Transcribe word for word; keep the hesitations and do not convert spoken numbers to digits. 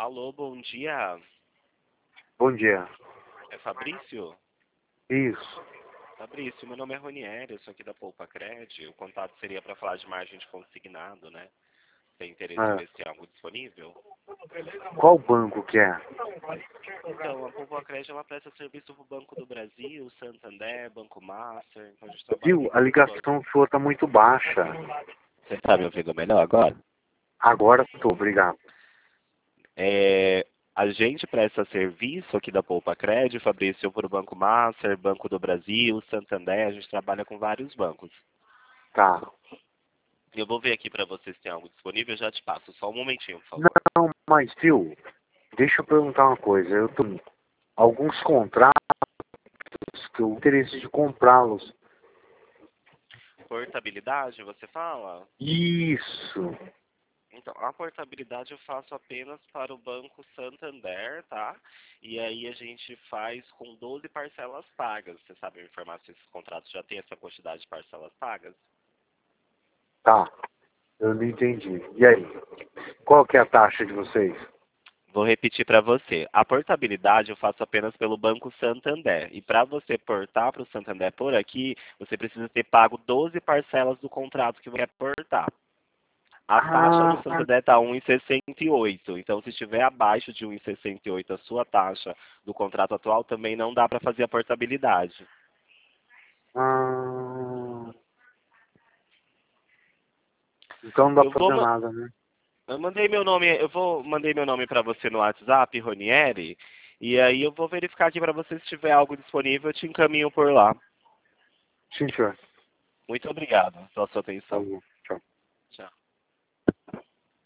Alô, bom dia. Bom dia. É Fabrício? Isso. Fabrício, meu nome é Ronieri, eu sou aqui da Poupa Cred. O contato seria para falar de margem de consignado, né? Tem interesse em É. ver se tem algo disponível? Qual banco que é? Então, a Poupa Cred ela presta serviço para o Banco do Brasil, Santander, Banco Master. Então a gente trabalha Viu? com A vários bancos. ligação sua tá muito baixa. Você está me ouvindo melhor agora? Agora tô, obrigado. É, a gente presta serviço aqui da Poupa Cred, Fabrício, para o Banco Master, Banco do Brasil, Santander. A gente trabalha com vários bancos. Tá. Eu vou ver aqui para vocês se tem algo disponível, eu já te passo. Só um momentinho, por favor. Não, mas viu? Deixa eu perguntar uma coisa. Eu tenho alguns contratos que eu tenho interesse de comprá-los. Portabilidade, você fala? Isso. Então, a portabilidade eu faço apenas para o Banco Santander, tá? E aí a gente faz com doze parcelas pagas. Você sabe me informar se esses contratos já têm essa quantidade de parcelas pagas? Tá. Eu não entendi. E aí? Qual que é a taxa de vocês? Vou repetir para você. A portabilidade eu faço apenas pelo Banco Santander. E para você portar para o Santander por aqui, você precisa ter pago doze parcelas do contrato que você quer portar. A taxa do Ah, Santander está um vírgula sessenta e oito. Então, se estiver abaixo de um vírgula sessenta e oito a sua taxa do contrato atual, também não dá para fazer a portabilidade. ah, então não dá Eu pra vou, fazer ma- nada, né? eu mandei meu nome, eu vou mandei meu nome para você no WhatsApp, Ronieri, e aí eu vou verificar aqui para você se tiver algo disponível, eu te encaminho por lá. Sim, senhor. Muito obrigado pela sua Tá atenção. bom. Tchau.